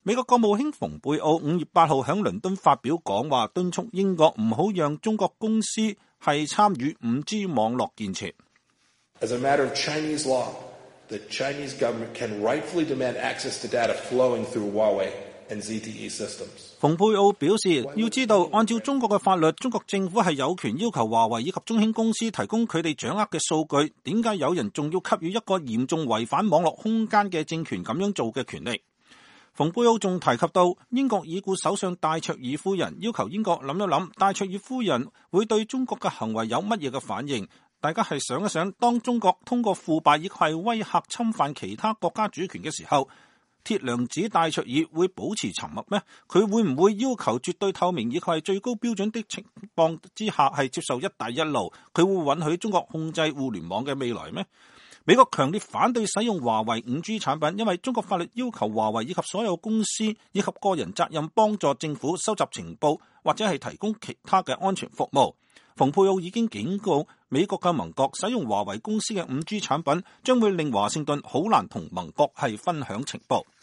美國國務卿蓬佩奧5月8號喺倫敦發表講話，敦促英國唔好讓中國公司係參與 5G 網絡建設。 As a matter of Chinese law, the Chinese government can rightfully demand access to data flowing through Huawei and ZTE systems. 蓬佩奧表示，要知道按照中國嘅法律，中國政府係有權要求華為以及中興公司提供佢哋掌握嘅數據。點解有人仲要給予一個嚴重違反網絡空間嘅政權咁樣做嘅權利？蓬佩奧仲提及到英國已故首相戴卓爾夫人要求英國諗一諗，戴卓爾夫人會對中國嘅行為有乜嘢嘅反應？大家係想一想，當中國通過腐敗以及係威嚇侵犯其他國家主權嘅時候，鐵娘子戴卓爾會保持沉默咩？佢會唔會要求絕對透明以及係最高標準的情況之下係接受一帶一路？佢會允許中國控制互聯網嘅未來咩？美國強烈反對使用華為 5G 產品，因為中國法律要求華為以及所有公司以及個人責任幫助政府收集情報或者係提供其他嘅安全服務。蓬佩奧已經警告美國嘅盟國，使用華為公司嘅 5G 產品將會令華盛頓好難同盟國係分享情報。